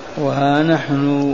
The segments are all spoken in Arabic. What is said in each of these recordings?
وها نحن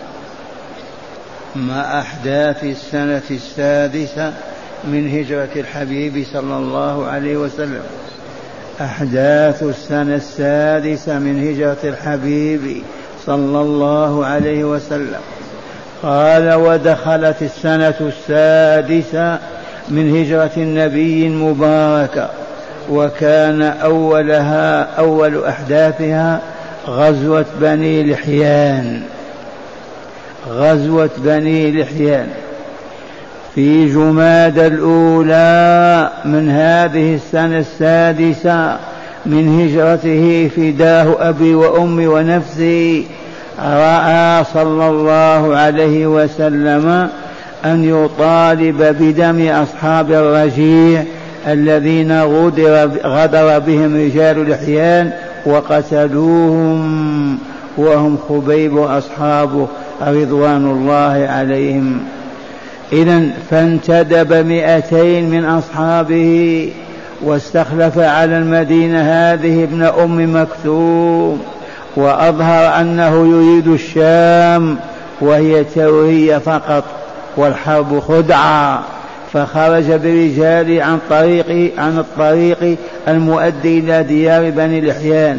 مع أحداث السنة السادسة من هجرة الحبيب صلى الله عليه وسلم. أحداث السنة السادسة من هجرة الحبيب صلى الله عليه وسلم. قال: ودخلت السنة السادسة من هجرة النبي المباركة، وكان أول أحداثها غزوة بني لحيان. غزوة بني لحيان في جمادى الأولى من هذه السنة السادسة من هجرته، فداه أبي وأمي ونفسي، رأى صلى الله عليه وسلم أن يطالب بدم أصحاب الرجيع الذين غدر بهم رجال لحيان وقتلوهم، وهم خبيب أصحابه رضوان الله عليهم. إذن فانتدب 200 من أصحابه، واستخلف على المدينة هذه ابن أم مكتوم، وأظهر أنه يريد الشام وهي توهية فقط والحرب خدعة، فخرج برجاله عن الطريق المؤدي إلى ديار بني لحيان،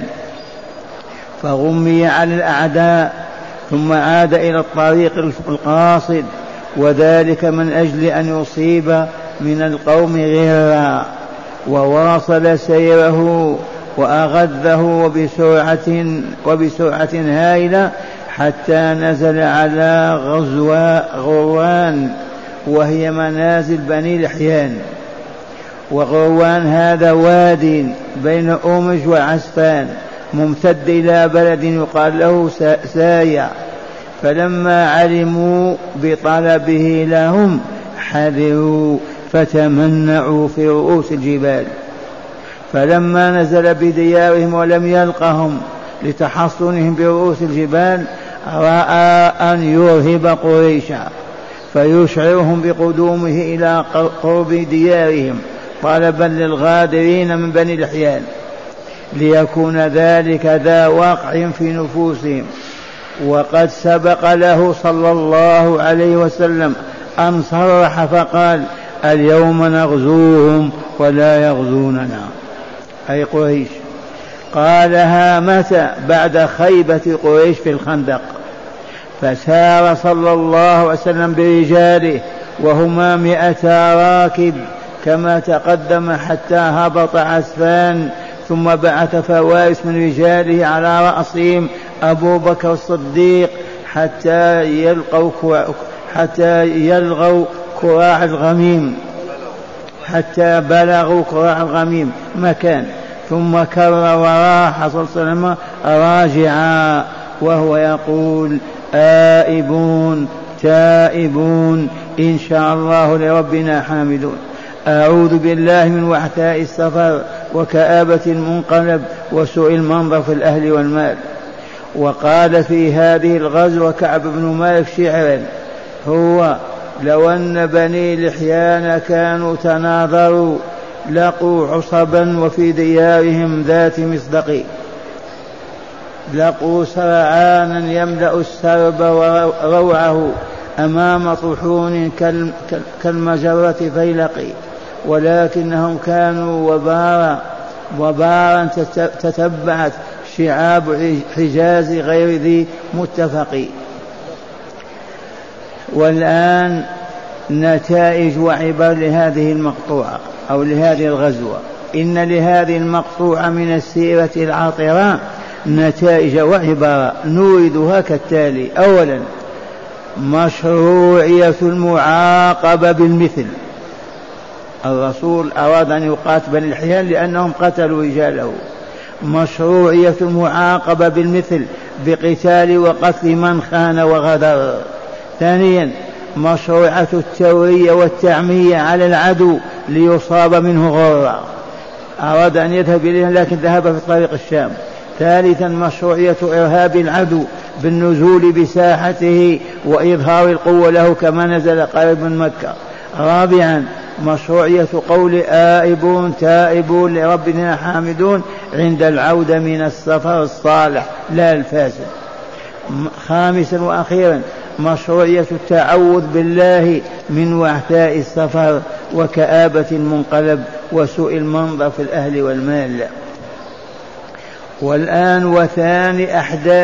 فغمي على الأعداء، ثم عاد إلى الطريق القاصد، وذلك من أجل أن يصيب من القوم غيرا، وواصل سيره وأغذه وبسرعة هائلة حتى نزل على غروان، وهي منازل بني لحيان. وغروان هذا وادي بين أومج وعسفان ممتد إلى بلد يقال له سايا، فلما علموا بطلبه لهم حذروا فتمنعوا في رؤوس الجبال، فلما نزل بديارهم ولم يلقهم لتحصنهم برؤوس الجبال، رأى أن يرهب قريشا فيشعرهم بقدومه إلى قرب ديارهم طلبا للغادرين من بني لحيان، ليكون ذلك ذا واقع في نفوسهم. وقد سبق له صلى الله عليه وسلم أن صرح فقال: اليوم نغزوهم ولا يغزوننا، أي قريش. قالها متى؟ بعد خيبة قريش في الخندق. فسار صلى الله عليه وسلم برجاله وهما 100 راكب كما تقدم، حتى هبط عسفان، ثم بعث فوارس من رجاله على رأسهم أبو بكر الصديق حتى يلغوا كراع الغميم، حتى بلغوا كراع الغميم مكان، ثم كر وراح صلى الله عليه وسلم راجعا وهو يقول: آئبون تائبون إن شاء الله لربنا حامدون. أعوذ بالله من وعثاء السفر وكآبة المنقلب وسوء المنظر في الأهل والمال. وقال في هذه الغزوة كعب بن مالك شعرا هو: لو أن بني لحيان كانوا تناظروا لقوا عصبا وفي ديارهم ذات مصدق، لقوا سرعانا يملأ السرب وروعه أمام طحون كالمجرة فيلق، ولكنهم كانوا وبارا تتبعت شعاب حجاز غير ذي متفق. والآن نتائج وعبر لهذه المقطوعة أو لهذه الغزوة. إن لهذه المقطوعة من السيرة العاطرة نتائج وعبر نوردها كالتالي: أولا، مشروعية المعاقبة بالمثل. الرسول أراد أن يقاتل بني لحيان لأنهم قتلوا رجاله. مشروعية المعاقبة بالمثل بقتال وقتل من خان وغدر. ثانيا، مشروعية التورية والتعمية على العدو ليصاب منه غرة، أراد أن يذهب إليه لكن ذهب في طريق الشام. ثالثا، مشروعية إرهاب العدو بالنزول بساحته وإظهار القوة له كما نزل قريب من مكة. رابعا، مشروعية قول آئبون تائبون لربنا حامدون عند العودة من السفر الصالح لا الفاسد. خامسا وأخيرا مشروعية التعوذ بالله من وعثاء السفر وكآبة المنقلب وسوء المنظر في الأهل والمال. والآن وثاني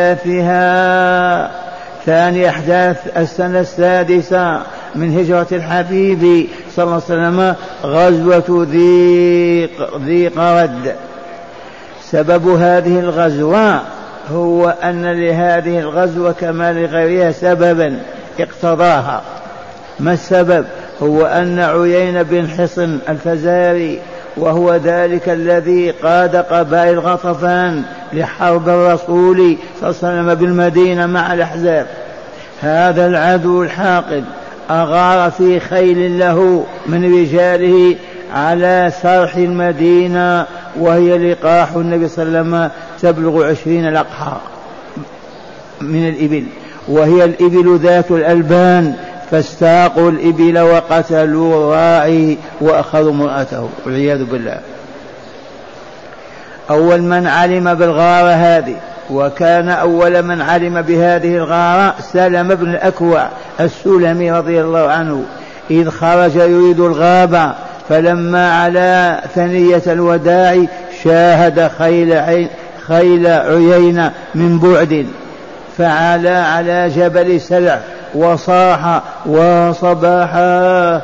أحداث السنة السادسة من هجرة الحبيب صلى الله عليه وسلم غزوة ذي قرد. سبب هذه الغزوة هو أن لهذه الغزوة كما لغيرها سببا اقتضاها. ما السبب؟ هو أن عيين بن حصن الفزاري وهو ذلك الذي قاد قبائل غطفان لحرب الرسول صلى الله عليه وسلم بالمدينة مع الأحزاب، هذا العدو الحاقد أغار في خيل له من رجاله على سرح المدينة وهي لقاح النبي صلى الله عليه وسلم تبلغ 20 لقحا من الإبل، وهي الإبل ذات الألبان، فاستاقوا الإبل وقتلوا الراعي وأخذوا امرأته والعياذ بالله. أول من علم بالغارة هذه، وكان أول من علم بهذه الغارة سلم بن الأكوع السلمي رضي الله عنه، إذ خرج يريد الغابة، فلما على ثنية الوداع شاهد خيل عيينة من بعد، فعلى على جبل سلع وصاح وصباحا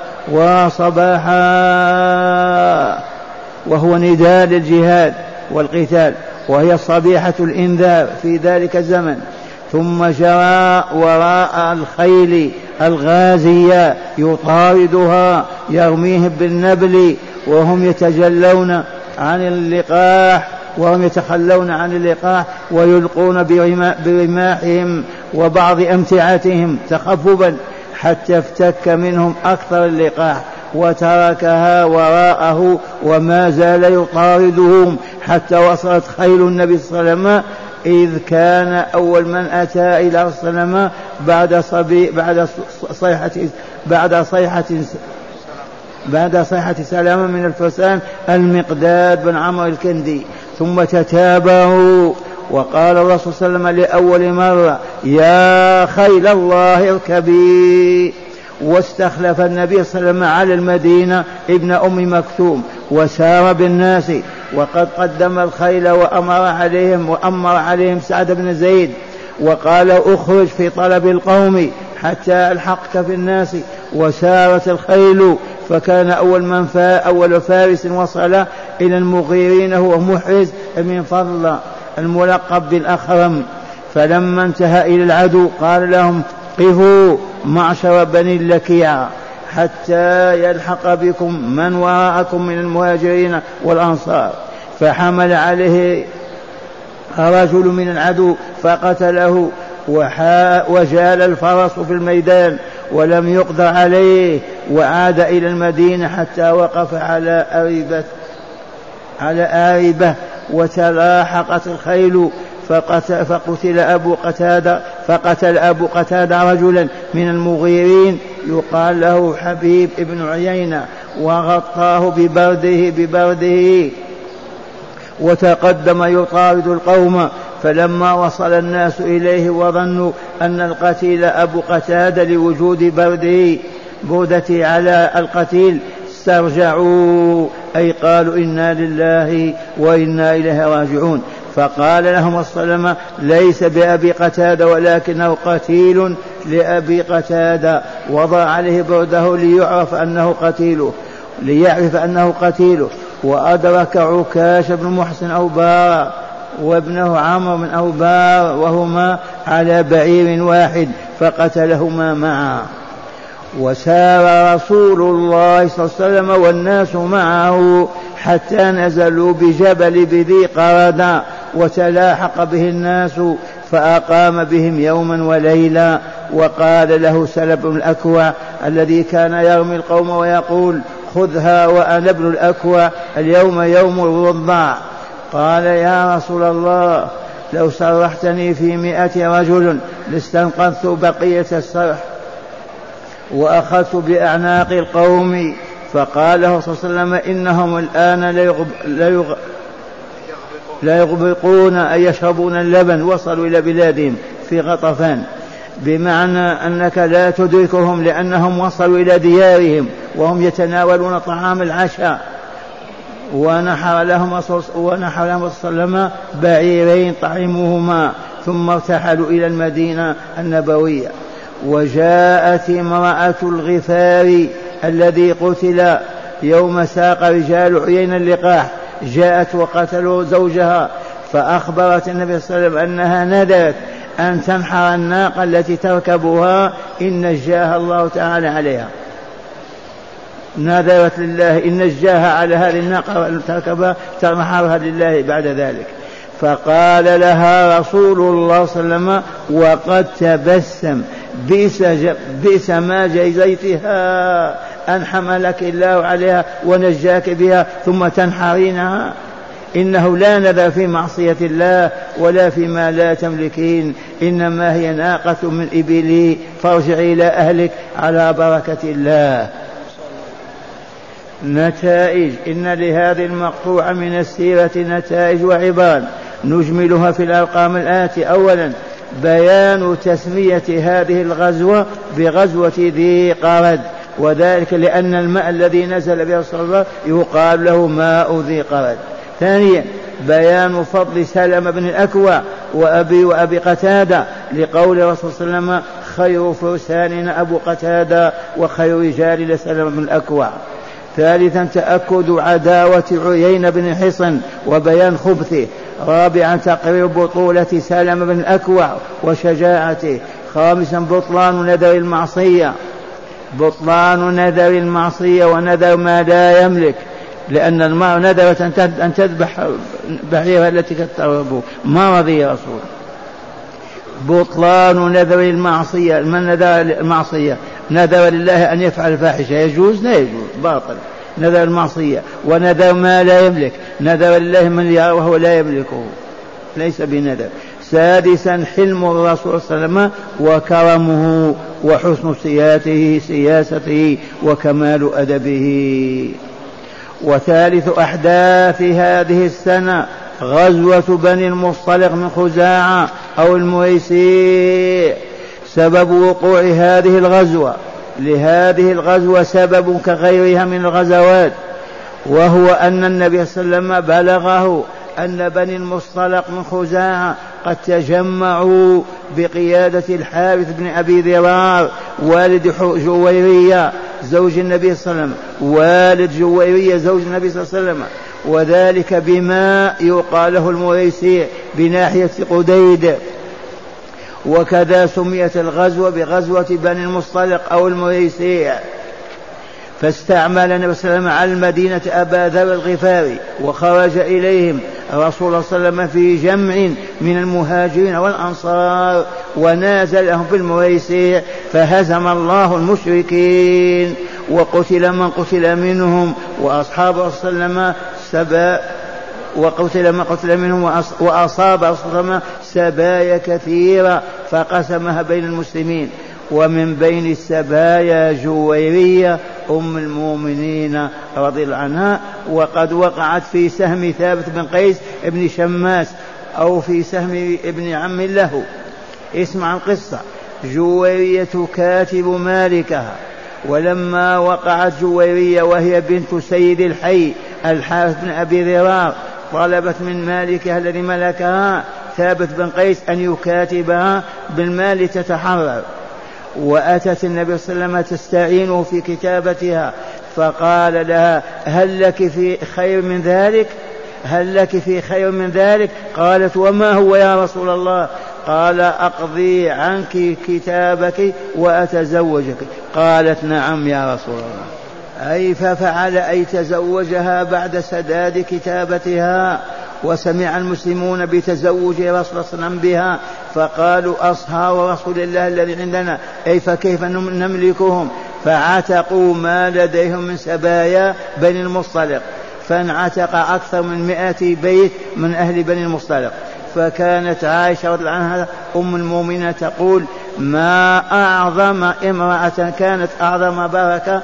وهو نداء للجهاد والقتال، وهي صبيحة الإنذار في ذلك الزمن. ثم جرى وراء الخيل الغازية يطاردها يرميهم بالنبل وهم يتجلون عن اللقاح يتخلون عن اللقاح ويلقون برماحهم وبعض أمتعتهم تخففا حتى افتك منهم أكثر اللقاح وتركها وراءه، وما زال يطاردهم حتى وصلت خيل النبي صلى الله عليه وسلم، إذ كان أول من أتى إلى السلام بعد صيحة سلام من الفرسان المقداد بن عمرو الكندي. ثم تتابعوا وقال الرسول صلى الله عليه وسلم لأول مرة: يا خيل الله اركبي. واستخلف النبي صلى الله عليه وسلم على المدينة ابن أم مكتوم وسار بالناس، وقد قدم الخيل وأمر عليهم سعد بن زيد وقال: اخرج في طلب القوم حتى ألحقك في الناس. وسارت الخيل، فكان أول فارس وصل إلى المغيرين هو محرز بن فضل الملقب بالأخرم. فلما انتهى إلى العدو قال لهم: قفوا معشر بني اللكيع حتى يلحق بكم من وراءكم من المهاجرين والأنصار. فحمل عليه رجل من العدو فقتله، وجال الفرس في الميدان ولم يقدر عليه، وعاد إلى المدينة حتى وقف على آربة وتلاحقت الخيل، فقتل أبو قتادة رجلا من المغيرين يقال له حبيب ابن عيينة، وغطاه ببرده وتقدم يطارد القوم. فلما وصل الناس إليه وظنوا أن القتيل أبو قتادة لوجود بردته على القتيل استرجعوا، أي قالوا: إنا لله وإنا إليه راجعون. فقال لهم الصلمة: ليس بأبي قتادة ولكنه قتيل لأبي قتادة. وضع عليه برده ليعرف أنه قتيله. وأدرك عكاش بن محسن أوبار وابنه عمرو من أوبار وهما على بعير واحد فقتلهما معا. وسار رسول الله صلى الله عليه وسلم والناس معه حتى نزلوا بجبل بذي قرد، وتلاحق به الناس فأقام بهم يوما وليلا. وقال له سلم بن الأكوع الذي كان يرمي القوم ويقول: خذها وأنا ابن الأكوع، اليوم يوم الرضع. قال: يا رسول الله، لو سرحتني في 100 رجل لاستنقذت بقية السرح وأخذت بأعناق القوم. فقال له صلى الله عليه وسلم: إنهم الآن لا يغبقون أي يشربون اللبن، وصلوا إلى بلادهم في غطفان، بمعنى أنك لا تدركهم لأنهم وصلوا إلى ديارهم وهم يتناولون طعام العشاء. ونحر لهم صلى الله عليه وسلم بعيرين طعموهما ثم ارتحلوا إلى المدينة النبوية. وجاءت امرأة الغفار الذي قتل يوم ساق رجال عيينة اللقاح، جاءت وقتلوا زوجها، فأخبرت النبي صلى الله عليه وسلم أنها ندرت أن تنحر الناقة التي تركبها إن نجاها الله تعالى عليها، نذرت لله إن نجاها على هذه الناقة تركبها تنحرها لله بعد ذلك. فقال لها رسول الله صلى الله عليه وسلم وقد تبسم بئس ما جزيتها أن حملك الله عليها ونجاك بها ثم تنحرينها، إنه لا نذر في معصية الله ولا فيما لا تملكين، إنما هي ناقة من إبلي فارجعي إلى أهلك على بركة الله. نتائج: إن لهذه المقطوعة من السيرة نتائج وعبر نجملها في الأرقام الآتي. أولا بيان تسمية هذه الغزوة بغزوة ذي قرد، وذلك لأن الماء الذي نزل به رسول الله يقال له ماء ذي قرد. ثانيا بيان فضل سلمة بن الأكوع وأبي قتادة، لقول الرسول صلى الله عليه وسلم خير فرساننا أبو قتادة وخير رجال لسلمة بن الأكوع. ثالثا تأكد عداوة عيينة بن حصن وبيان خبثه. رابعا تقرير بطولة سلمة بن الأكوع وشجاعته. خامسا بطلان نذر المعصية ونذر ما لا يملك، لأن المرء نذرت أن تذبح بعيرها التي ترغب ما رضي رسول. بطلان نذر المعصية، من نذر المعصية نذر لله أن يفعل فاحشة يجوز؟ لا يجوز، باطل نذر المعصية. ونذر ما لا يملك، نذر لله من يرى وهو لا يملكه، ليس بنذر. سادسا حلم الرسول صلى الله عليه وسلم وكرمه وحسن سياسته وكمال أدبه. وثالث أحداث هذه السنة غزوة بني المصطلق من خزاعة أو المريسي. سبب وقوع هذه الغزوة: لهذه الغزوة سبب كغيرها من الغزوات، وهو أن النبي صلى الله عليه وسلم بلغه أن بني المصطلق من خزاعة قد تجمعوا بقيادة الحارث بن أبي ذرار والد جويرية زوج النبي صلى الله عليه وسلم، والد جويرية زوج النبي صلى الله عليه وسلم، وذلك بما يقال له المريسي بناحية قديد. وكذا سميت الغزوة بغزوة بني المصطلق أو المريسي. فاستعمل النبي صلى الله عليه وسلم على المدينة أبا ذر الغفاري، وخرج إليهم رسول الله صلى الله عليه وسلم في جمع من المهاجرين والأنصار، ونازلهم في المريسي، فهزم الله المشركين وقتل من قتل منهم، وأصحاب رسول الله صلى الله عليه وسلم وقتل من قتل منهم، وأصاب رسول الله صلى الله عليه وسلم سبايا كثيرة فقسمها بين المسلمين. ومن بين السبايا جويرية أم المؤمنين رضي الله عنها، وقد وقعت في سهم ثابت بن قيس ابن شماس أو في سهم ابن عم له. اسمع القصة: جويرية كاتب مالكها، ولما وقعت جويرية وهي بنت سيد الحي الحارث بن أبي ذرار طلبت من مالكها الذي ملكها ثابت بن قيس أن يكاتبها بالمال تتحرر، وأتت النبي صلى الله عليه وسلم تستعينه في كتابتها، فقال لها: هل لك في خير من ذلك؟ هل لك في خير من ذلك؟ قالت: وما هو يا رسول الله؟ قال: أقضي عنك كتابك وأتزوجك. قالت: نعم يا رسول الله. أي ففعل، أي تزوجها بعد سداد كتابتها. وسمع المسلمون بتزوج رسول الله صلى الله عليه وسلم بها، فقالوا: أصهار رسول الله الذي عندنا، أي فكيف نملكهم؟ فعتقوا ما لديهم من سبايا بني المصطلق، فانعتق أكثر من 100 بيت من أهل بني المصطلق. فكانت عائشة رضي الله عنها أم المؤمنين تقول: ما أعظم امرأة كانت أعظم بركة،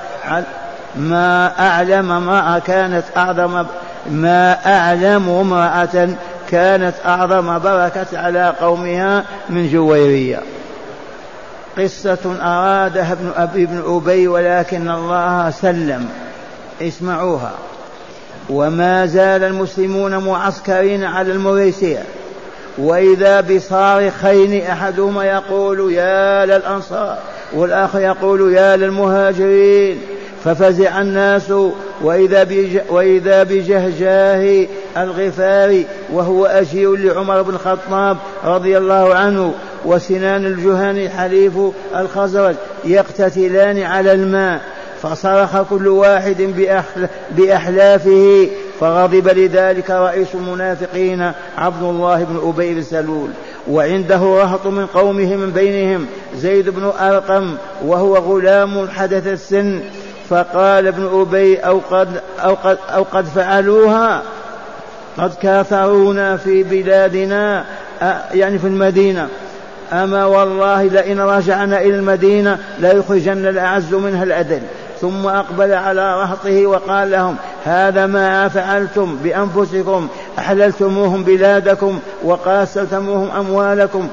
ما أعلم امرأة كانت أعظم بركة على قومها من جويرية. قصة أرادها ابن أبي ولكن الله سلم. اسمعوها. وما زال المسلمون معسكرين على المريسية، وإذا بصارخين أحدهما يقول يا للأنصار والآخر يقول يا للمهاجرين، ففزع الناس وإذا بجهجاه الغفاري وهو أجير لعمر بن الخطاب رضي الله عنه وسنان الجهني حليف الخزرج يقتتلان على الماء، فصرخ كل واحد بأحلافه، فغضب لذلك رئيس المنافقين عبد الله بن أبي بن سلول، وعنده رهط من قومه من بينهم زيد بن أرقم وهو غلام حدث السن، فقال ابن أبي أو قد فعلوها، قد كاثرونا في بلادنا يعني في المدينة، أما والله لئن رجعنا إلى المدينة لا يخرجن الأعز منها الأذل. ثم أقبل على رهطه وقال لهم هذا ما فعلتم بأنفسكم، أحللتموهم بلادكم وقاسمتموهم أموالكم،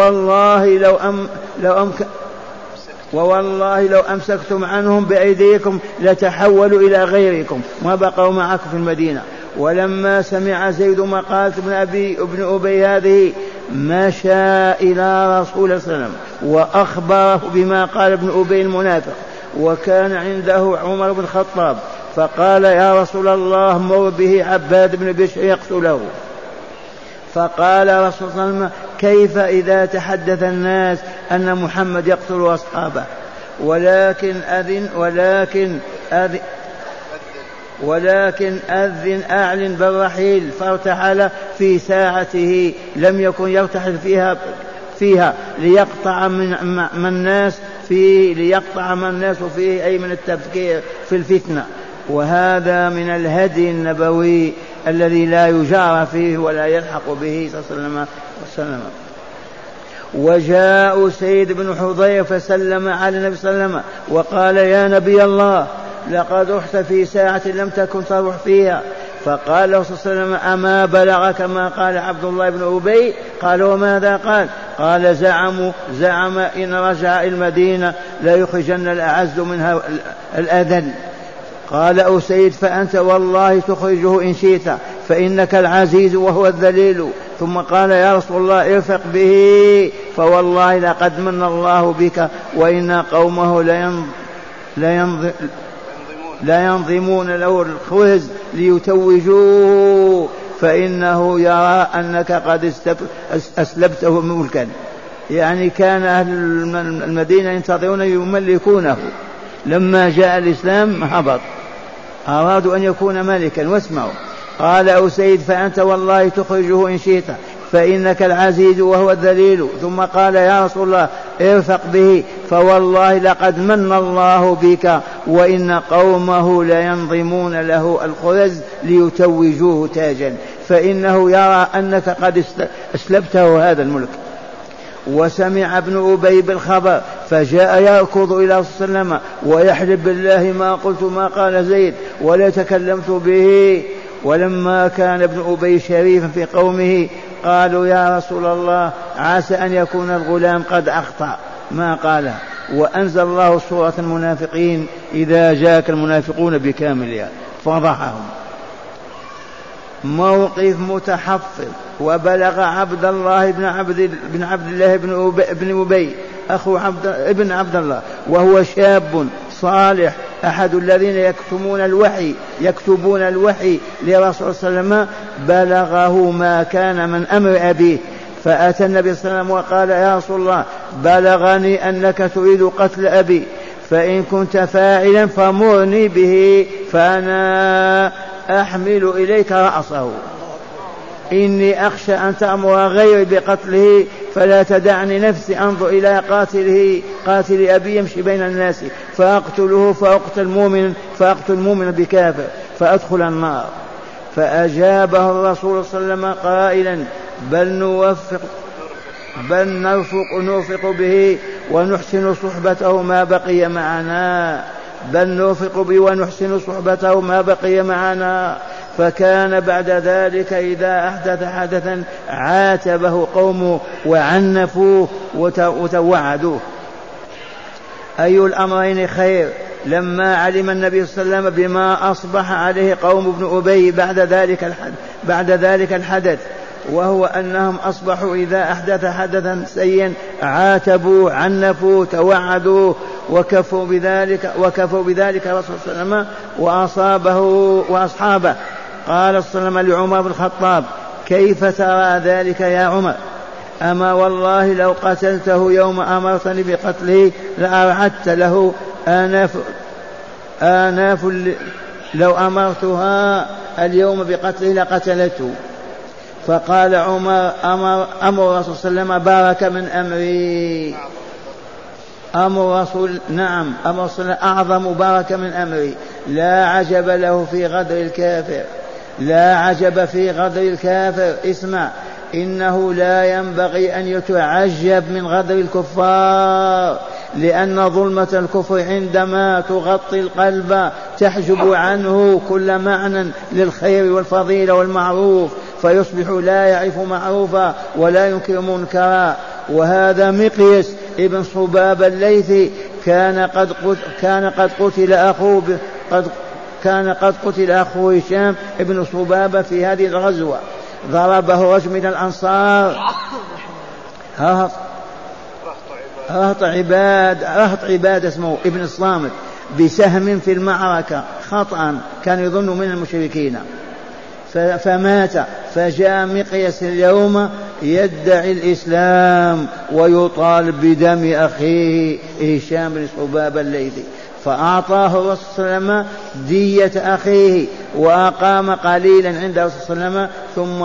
ووالله لو أمسكتم عنهم بأيديكم لتحولوا إلى غيركم ما بقوا معكم في المدينة. ولما سمع زيد مقالة ابن أبي هذه مشى إلى رسول الله صلى الله عليه وسلم وأخبره بما قال ابن أبي المنافق، وكان عنده عمر بن الخطاب، فقال يا رسول الله مر به عباد بن بشر يقتله. فقال رسول الله صلى الله عليه وسلم كيف إذا تحدث الناس أن محمد يقتل أصحابه، ولكن أذن أعلن بالرحيل، فارتحل في ساعته لم يكن يرتحل فيها ليقطع من الناس فيه أي من التفكير في الفتنة. وهذا من الهدي النبوي الذي لا يجار فيه ولا يلحق به صلى الله عليه وسلم. وجاء سيد بن حضير فسلم على النبي صلى الله عليه وسلم وقال يا نبي الله لقد رحت في ساعة لم تكن تروح فيها. فقال له صلى الله عليه وسلم أما بلغك ما قال عبد الله بن أبي؟ قال وماذا قال؟ قال زعم إن رجع المدينة لا يخرجن الأعز منها الأذل. قال أسيد فأنت والله تخرجه إن شئت فإنك العزيز وهو الذليل. ثم قال يا رسول الله ارفق به فوالله لقد من الله بك وإن قومه لا ينظمون له الخوز ليتوجوه فإنه يرى أنك قد أسلبته ملكا. يعني كان أهل المدينة ينتظرون يملكونه، لما جاء الإسلام هبط، أرادوا أن يكون ملكا. واسمعوا قال أسيد فأنت والله تخرجه إن شئت فإنك العزيز وهو الذليل. ثم قال يا رسول الله ارفق به فوالله لقد من الله بك وإن قومه لينظمون له الخرز ليتوجوه تاجا فإنه يرى أنك قد أسلبته هذا الملك. وسمع ابن أبي بالخبر فجاء يركض إلى صلى الله عليه وسلم ويحلف بالله ما قلت ما قال زيد ولا تكلمت به. ولما كان ابن أبي شريفا في قومه قالوا يا رسول الله عسى أن يكون الغلام قد أخطأ ما قال. وأنزل الله سورة المنافقين إذا جاءك المنافقون بكاملها فضحهم. موقف متحفظ. وبلغ عبد الله بن عبد الله بن أبي أخو ابن عبد الله وهو شاب صالح أحد الذين يكتبون الوحي لرسول صلى الله عليه وسلم. بلغه ما كان من أمر أبيه فأتى النبي صلى الله عليه وسلم وقال يا رسول الله بلغني أنك تريد قتل أبي فإن كنت فاعلا فمرني به فأنا أحمل إليك رأسه إني أخشى أن تأمر غيري بقتله فلا تدعني نفسي أنظر إلى قاتل أبي يمشي بين الناس فأقتله فأقتل المؤمن بكافر فأدخل النار. فأجابه الرسول صلى الله عليه وسلم قائلا بل نرفق به ونحسن صحبته ما بقي معنا فكان بعد ذلك إذا أحدث حدثا عاتبه قومه وعنفوه وتوعدوه. أي الأمرين خير؟ لما علم النبي صلى الله عليه وسلم بما أصبح عليه قوم ابن أبي بعد ذلك الحدث، وهو أنهم أصبحوا إذا أحدث حدثا سيئا عاتبوا عنفوا توعدوا وكفوا بذلك الرسول صلى الله عليه وسلم وأصحابه. قال صلى الله عليه وسلم لعمر بن الخطاب: كيف ترى ذلك يا عمر؟ أما والله لو قتلته يوم أمرتني بقتله لأرعدت له آناف لو أمرتها اليوم بقتله لقتلته. فقال عمر: أمر الرسول صلى الله عليه وسلم بارك من أمري. أمر الرسول نعم أمر صلى الله عليه وسلم أعظم بارك من أمري. لا عجب له في غدر الكافر، لا عجب في غدر الكافر. اسمع، إنه لا ينبغي أن يتعجب من غدر الكفار، لأن ظلمة الكفر عندما تغطي القلب تحجب عنه كل معنى للخير والفضيلة والمعروف، فيصبح لا يعرف معروفا ولا ينكر منكرا. وهذا مقيس ابن صباب الليثي كان قد قتل أخوه هشام ابن صبابة في هذه الغزوة، ضربه رجل من الأنصار رهط عباد اسمه ابن الصامت بسهم في المعركة خطأ، كان يظن من المشركين، فمات. فجاء مقياس اليوم يدعي الإسلام ويطالب بدم أخيه هشام بن صبابة الليثي، فأعطاه الرسول صلى الله عليه وسلم دية أخيه وأقام قليلا عند الرسول صلى الله عليه وسلم، ثم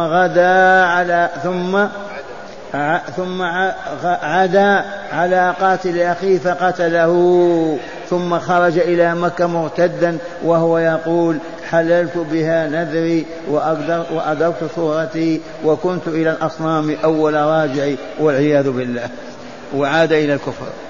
عدا على قاتل أخيه فقتله، ثم خرج إلى مكة مرتدا وهو يقول: حللت بها نذري وأدركت صورتي وكنت إلى الأصنام أول راجعي والعياذ بالله، وعاد إلى الكفر.